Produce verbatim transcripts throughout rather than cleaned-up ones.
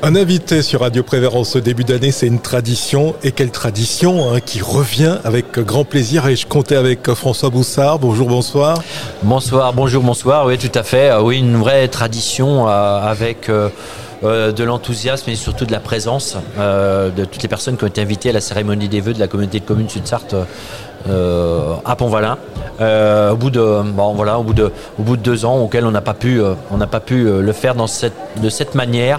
Un invité sur Radio Prévert en ce début d'année, c'est une tradition. Et quelle tradition hein, qui revient avec grand plaisir. Et je comptais avec François Boussard. Bonjour, bonsoir. Bonsoir, bonjour, bonsoir. Oui, tout à fait. Oui, une vraie tradition euh, avec euh, euh, de l'enthousiasme et surtout de la présence euh, de toutes les personnes qui ont été invitées à la cérémonie des vœux de la communauté de communes Sud-Sarthe euh, à Pont-Valin. Euh, au bout de bon voilà au bout de au bout de deux ans auquel on n'a pas pu euh, on n'a pas pu euh, le faire dans cette de cette manière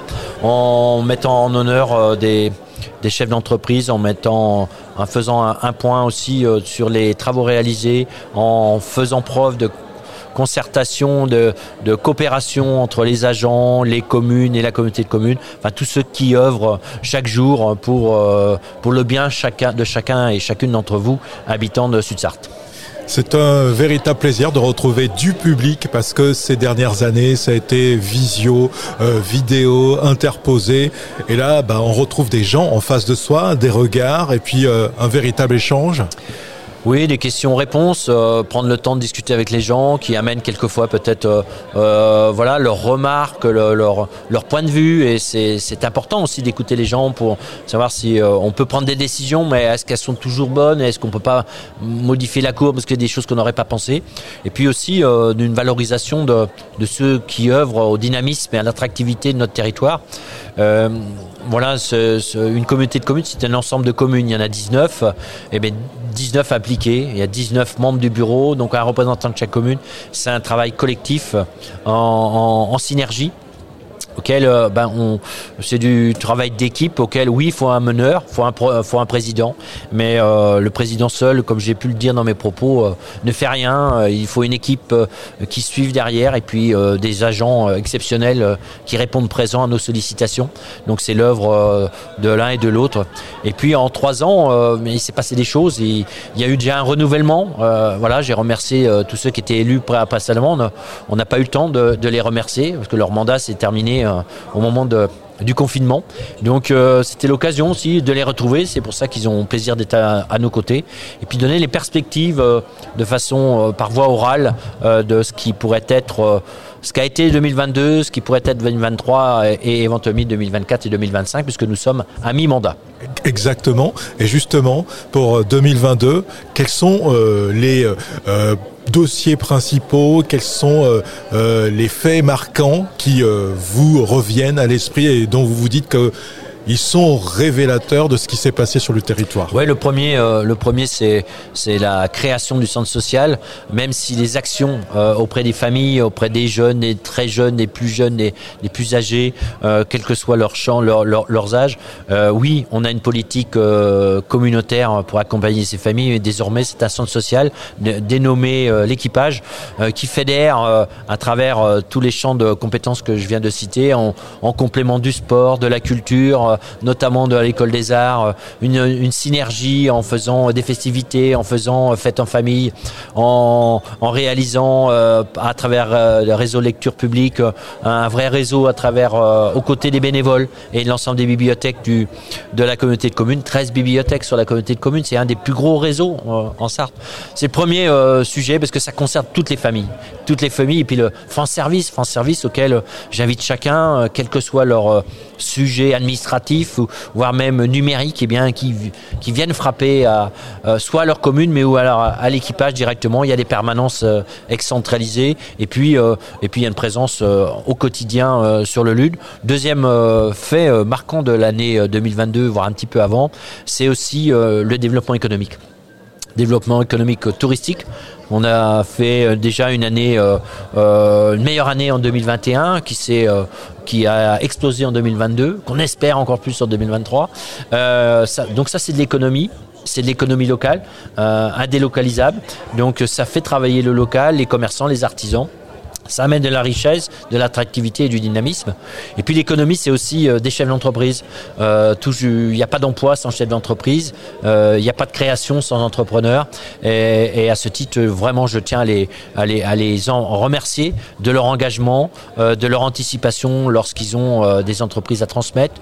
en mettant en honneur euh, des des chefs d'entreprise, en mettant en faisant un, un point aussi euh, sur les travaux réalisés, en faisant preuve de concertation, de, de coopération entre les agents, les communes et la communauté de communes, enfin tous ceux qui œuvrent chaque jour pour euh, pour le bien chacun de chacun et chacune d'entre vous habitants de Sud-Sarthe. C'est un véritable plaisir de retrouver du public parce que ces dernières années, ça a été visio, euh, vidéo, interposé. Et là, bah, on retrouve des gens en face de soi, des regards et puis euh, un véritable échange. Oui, des questions-réponses, euh, prendre le temps de discuter avec les gens qui amènent quelquefois peut-être euh, euh, voilà, leurs remarques, le, leur, leur point de vue. Et c'est, c'est important aussi d'écouter les gens pour savoir si euh, on peut prendre des décisions, mais est-ce qu'elles sont toujours bonnes? Est-ce qu'on peut pas modifier la courbe parce qu'il y a des choses qu'on n'aurait pas pensé? Et puis aussi euh, d'une valorisation de, de ceux qui œuvrent au dynamisme et à l'attractivité de notre territoire. Euh, voilà, ce, ce, une communauté de communes, c'est un ensemble de communes. Il y en a dix-neuf. Et bien, dix-neuf appliqués. Il y a dix-neuf membres du bureau, donc un représentant de chaque commune. C'est un travail collectif en, en, en synergie. Auquel euh, ben on c'est du travail d'équipe auquel oui il faut un meneur, faut un faut un président, mais euh, le président seul, comme j'ai pu le dire dans mes propos, euh, ne fait rien. Euh, il faut une équipe euh, qui suive derrière et puis euh, des agents euh, exceptionnels euh, qui répondent présents à nos sollicitations. Donc c'est l'œuvre euh, de l'un et de l'autre. Et puis en trois ans, euh, il s'est passé des choses. Il, il y a eu déjà un renouvellement. Euh, voilà, j'ai remercié euh, tous ceux qui étaient élus précédemment. On n'a pas eu le temps de, de les remercier parce que leur mandat s'est terminé au moment de, du confinement. Donc euh, c'était l'occasion aussi de les retrouver. C'est pour ça qu'ils ont plaisir d'être à, à nos côtés. Et puis donner les perspectives euh, de façon euh, par voie orale euh, de ce qui pourrait être, euh, ce qu'a été deux mille vingt-deux, ce qui pourrait être deux mille vingt-trois et, et éventuellement deux mille vingt-quatre et deux mille vingt-cinq, puisque nous sommes à mi-mandat. Exactement. Et justement, pour deux mille vingt-deux, quels sont euh, les euh, dossiers principaux, quels sont euh, euh, les faits marquants qui euh, vous reviennent à l'esprit et dont vous vous dites que ils sont révélateurs de ce qui s'est passé sur le territoire? Ouais, le premier, euh, le premier, c'est c'est la création du centre social. Même si les actions euh, auprès des familles, auprès des jeunes, des très jeunes, des plus jeunes, des, des plus âgés, euh, quel que soit leur champ, leur, leur, leurs âges, euh, oui, on a une politique euh, communautaire pour accompagner ces familles. Et désormais, c'est un centre social dénommé euh, l'équipage, euh, qui fédère euh, à travers euh, tous les champs de compétences que je viens de citer, en, en complément du sport, de la culture, notamment de l'école des arts, une, une synergie en faisant des festivités, en faisant fêtes en famille, en, en réalisant euh, à travers euh, le réseau lecture publique un vrai réseau à travers euh, aux côtés des bénévoles et de l'ensemble des bibliothèques du, de la communauté de communes. treize bibliothèques sur la communauté de communes, c'est un des plus gros réseaux euh, en Sarthe. C'est le premier euh, sujet parce que ça concerne toutes les familles, toutes les familles et puis le France Service, France Service auquel euh, j'invite chacun, euh, quel que soit leur euh, sujet administratif ou voire même numérique, eh bien qui qui viennent frapper à euh, soit à leur commune mais ou alors à, à l'équipage directement. Il y a des permanences euh, excentralisées et puis euh, et puis il y a une présence euh, au quotidien euh, sur le L U D. Deuxième euh, fait euh, marquant de l'année deux mille vingt-deux, voire un petit peu avant, c'est aussi euh, le développement économique. Développement économique euh, touristique. On a fait euh, déjà une année, euh, euh, une meilleure année en deux mille vingt et un qui s'est, euh, qui a explosé en deux mille vingt-deux, qu'on espère encore plus en deux mille vingt-trois. Euh, ça, donc ça, c'est de l'économie. C'est de l'économie locale, euh, indélocalisable. Donc ça fait travailler le local, les commerçants, les artisans. Ça amène de la richesse, de l'attractivité et du dynamisme. Et puis l'économie, c'est aussi euh, des chefs d'entreprise. Euh, il n'y a pas d'emploi sans chef d'entreprise. Euh, il n'y a pas de création sans entrepreneur. Et, et à ce titre, vraiment, je tiens à les, à les, à les en remercier de leur engagement, euh, de leur anticipation lorsqu'ils ont euh, des entreprises à transmettre,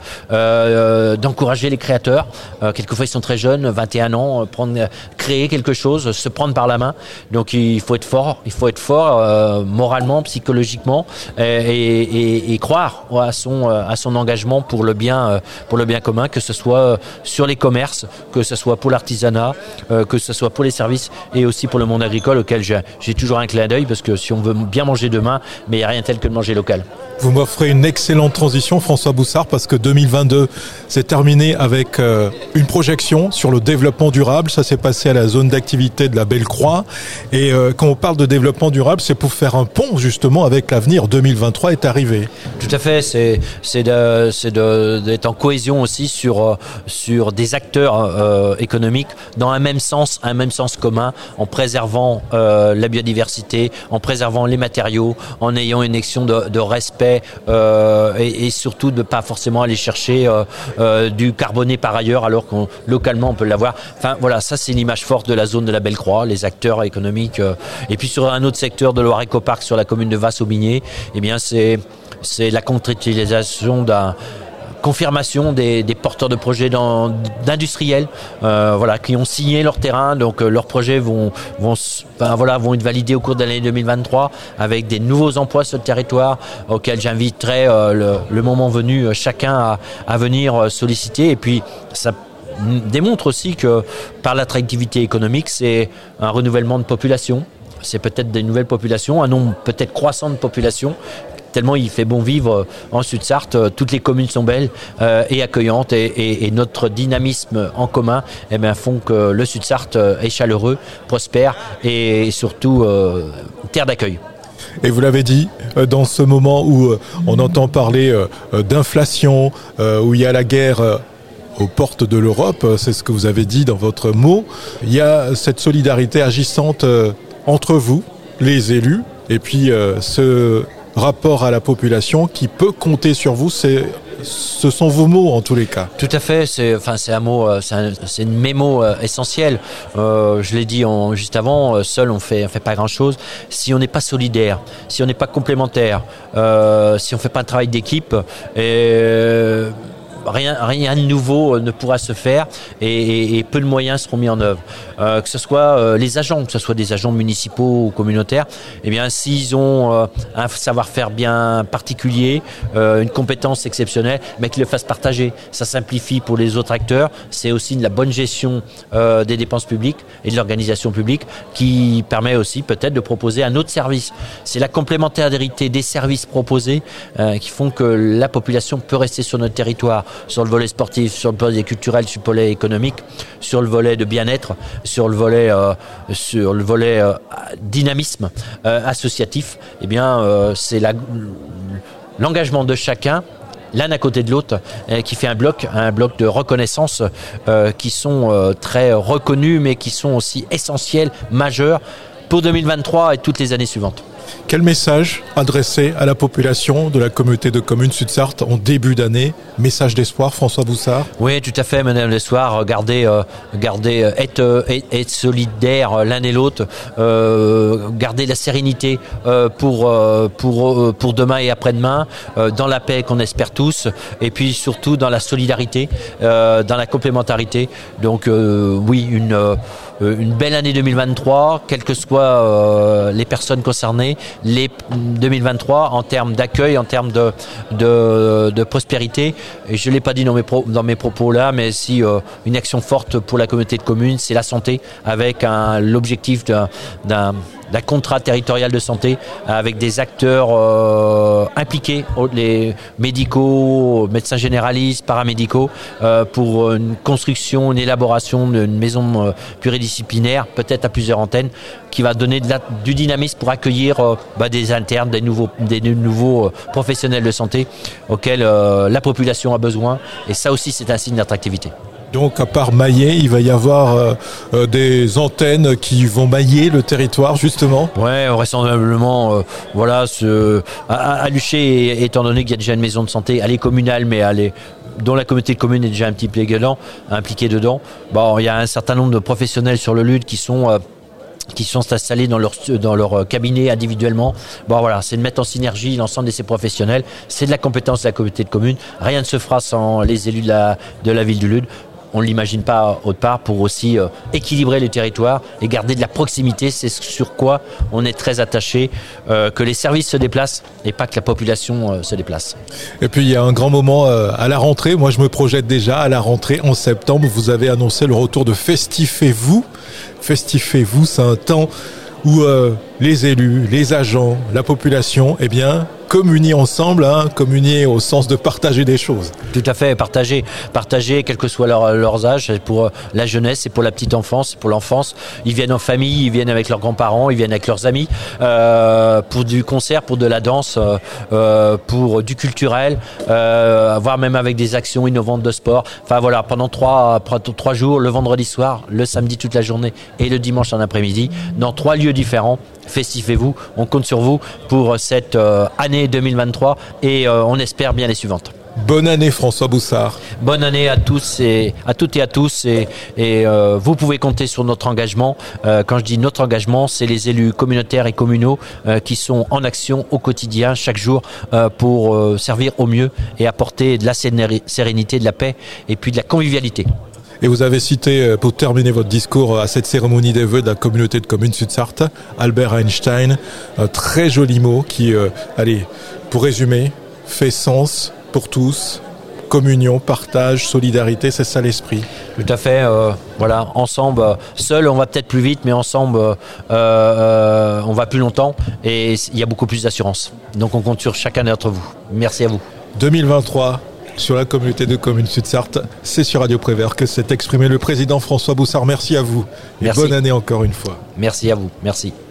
euh, d'encourager les créateurs. Euh, quelquefois, ils sont très jeunes, vingt et un ans, prendre, créer quelque chose, se prendre par la main. Donc, il faut être fort. Il faut être fort euh, moralement mentalement, psychologiquement, et, et, et croire à son, à son engagement pour le bien, pour le bien commun, que ce soit sur les commerces, que ce soit pour l'artisanat, que ce soit pour les services et aussi pour le monde agricole auquel j'ai, j'ai toujours un clin d'œil, parce que si on veut bien manger demain, mais il n'y a rien tel que de manger local. Vous m'offrez une excellente transition, François Boussard, parce que deux mille vingt-deux s'est terminé avec euh, une projection sur le développement durable. Ça s'est passé à la zone d'activité de la Belle-Croix. Et euh, quand on parle de développement durable, c'est pour faire un pont justement avec l'avenir. deux mille vingt-trois est arrivé. Tout à fait. C'est, c'est, de, c'est de, d'être en cohésion aussi sur, sur des acteurs euh, économiques dans un même sens, un même sens commun, en préservant euh, la biodiversité, en préservant les matériaux, en ayant une action de, de respect. Euh, et, et surtout de ne pas forcément aller chercher euh, euh, du carboné par ailleurs, alors qu'on localement on peut l'avoir. Enfin voilà, ça c'est l'image forte de la zone de la Belle-Croix, les acteurs économiques. Euh, et puis sur un autre secteur de Loire Ecopark, sur la commune de Vasse-Aubigné, eh bien c'est c'est la concrétisation d'un confirmation des, des porteurs de projets dans, d'industriels, euh, voilà, qui ont signé leur terrain, donc euh, leurs projets vont, vont, ben, voilà, vont être validés au cours de l'année deux mille vingt-trois avec des nouveaux emplois sur le territoire auxquels j'inviterai euh, le, le moment venu euh, chacun à, à venir euh, solliciter. Et puis ça démontre aussi que par l'attractivité économique, c'est un renouvellement de population. C'est peut-être des nouvelles populations, un nombre peut-être croissant de populations, tellement il fait bon vivre en Sud-Sarthe. Toutes les communes sont belles euh, et accueillantes, et, et, et notre dynamisme en commun eh bien, font que le Sud-Sarthe est chaleureux, prospère et surtout euh, terre d'accueil. Et vous l'avez dit, dans ce moment où on entend parler d'inflation, où il y a la guerre aux portes de l'Europe, c'est ce que vous avez dit dans votre mot, il y a cette solidarité agissante entre vous, les élus, et puis ce rapport à la population qui peut compter sur vous. C'est, ce sont vos mots en tous les cas. Tout à fait, c'est, enfin, c'est un mot, c'est, un, c'est une mémo euh, essentielle. Euh, je l'ai dit en, juste avant, seul on fait, on fait pas grand chose. Si on n'est pas solidaire, si on n'est pas complémentaire, euh, si on fait pas un travail d'équipe, et euh, Rien, rien de nouveau ne pourra se faire, et, et, et peu de moyens seront mis en œuvre. Euh, que ce soit euh, les agents, que ce soit des agents municipaux ou communautaires, eh bien, s'ils ont euh, un savoir-faire bien particulier, euh, une compétence exceptionnelle, mais qu'ils le fassent partager. Ça simplifie pour les autres acteurs. C'est aussi de la bonne gestion euh, des dépenses publiques et de l'organisation publique qui permet aussi peut-être de proposer un autre service. C'est la complémentarité des services proposés euh, qui font que la population peut rester sur notre territoire, sur le volet sportif, sur le volet culturel, sur le volet économique, sur le volet de bien-être, sur le volet, euh, sur le volet euh, dynamisme euh, associatif. Eh bien, euh, c'est la, l'engagement de chacun, l'un à côté de l'autre, euh, qui fait un bloc, un bloc de reconnaissance euh, qui sont euh, très reconnus, mais qui sont aussi essentiels, majeurs pour deux mille vingt-trois et toutes les années suivantes. Quel message adresser à la population de la communauté de communes Sud-Sarthe en début d'année? Message d'espoir, François Boussard? Oui, tout à fait, madame d'espoir. Gardez, euh, gardez, euh, être, euh, être solidaires euh, l'un et l'autre. Euh, garder la sérénité euh, pour, euh, pour, euh, pour demain et après-demain, euh, dans la paix qu'on espère tous, et puis surtout dans la solidarité, euh, dans la complémentarité. Donc euh, oui, une... Euh, une belle année deux mille vingt-trois, quelles que soient euh, les personnes concernées, les deux mille vingt-trois en termes d'accueil, en termes de, de, de prospérité. Et je ne l'ai pas dit dans mes, pro, dans mes propos là, mais si euh, une action forte pour la communauté de communes, c'est la santé, avec un, l'objectif d'un, d'un d'un contrat territorial de santé avec des acteurs euh, impliqués, les médicaux, médecins généralistes, paramédicaux, euh, pour une construction, une élaboration d'une maison euh, pluridisciplinaire, peut-être à plusieurs antennes, qui va donner de la, du dynamisme pour accueillir euh, bah, des internes, des nouveaux, des nouveaux euh, professionnels de santé auxquels euh, la population a besoin. Et ça aussi, c'est un signe d'attractivité. Donc, à part mailler, il va y avoir euh, euh, des antennes qui vont mailler le territoire, justement. Ouais, vraisemblablement, euh, voilà, ce, à, à Luché, étant donné qu'il y a déjà une maison de santé, elle est communale, mais elle est, dont la communauté de communes est déjà un petit peu dedans, impliquée dedans. Bon, il y a un certain nombre de professionnels sur le L U D qui sont euh, qui sont installés dans leur, dans leur cabinet individuellement. Bon voilà, c'est de mettre en synergie l'ensemble de ces professionnels. C'est de la compétence de la communauté de communes. Rien ne se fera sans les élus de la, de la ville du Lude. on ne l'imagine pas autre part, pour aussi euh, équilibrer le territoire et garder de la proximité. C'est sur quoi on est très attaché, euh, que les services se déplacent et pas que la population euh, se déplace. Et puis il y a un grand moment euh, à la rentrée. Moi je me projette déjà à la rentrée en septembre. Vous avez annoncé le retour de Festifez-vous. Festifez-vous, c'est un temps où euh, les élus, les agents, la population, eh bien, communient ensemble, hein, communier au sens de partager des choses. Tout à fait, partager, partager, quel que soit leur, leurs âges, c'est pour la jeunesse, c'est pour la petite enfance, c'est pour l'enfance. Ils viennent en famille, ils viennent avec leurs grands-parents, ils viennent avec leurs amis, euh, pour du concert, pour de la danse, euh, pour du culturel, euh, voire même avec des actions innovantes de sport. Enfin voilà, pendant trois, trois jours, le vendredi soir, le samedi toute la journée et le dimanche en après-midi, dans trois lieux différents. Festifez-vous, on compte sur vous pour cette euh, année deux mille vingt-trois et euh, on espère bien les suivantes. Bonne année François Boussard. Bonne année à tous et à toutes et à tous et, et euh, vous pouvez compter sur notre engagement. Euh, quand je dis notre engagement, c'est les élus communautaires et communaux euh, qui sont en action au quotidien, chaque jour, euh, pour euh, servir au mieux et apporter de la sérénité, de la paix et puis de la convivialité. Et vous avez cité, pour terminer votre discours à cette cérémonie des vœux de la communauté de communes Sud-Sarthe, Albert Einstein, un très joli mot qui, euh, allez, pour résumer, fait sens pour tous, communion, partage, solidarité, c'est ça l'esprit. Tout à fait, euh, voilà, ensemble, euh, seul on va peut-être plus vite, mais ensemble euh, euh, on va plus longtemps et il y a beaucoup plus d'assurance. Donc on compte sur chacun d'entre vous. Merci à vous. deux mille vingt-trois sur la communauté de communes Sud-Sarthe, c'est sur Radio Prévert que s'est exprimé le président François Boussard. Merci à vous et Merci. Bonne année encore une fois. Merci à vous, merci.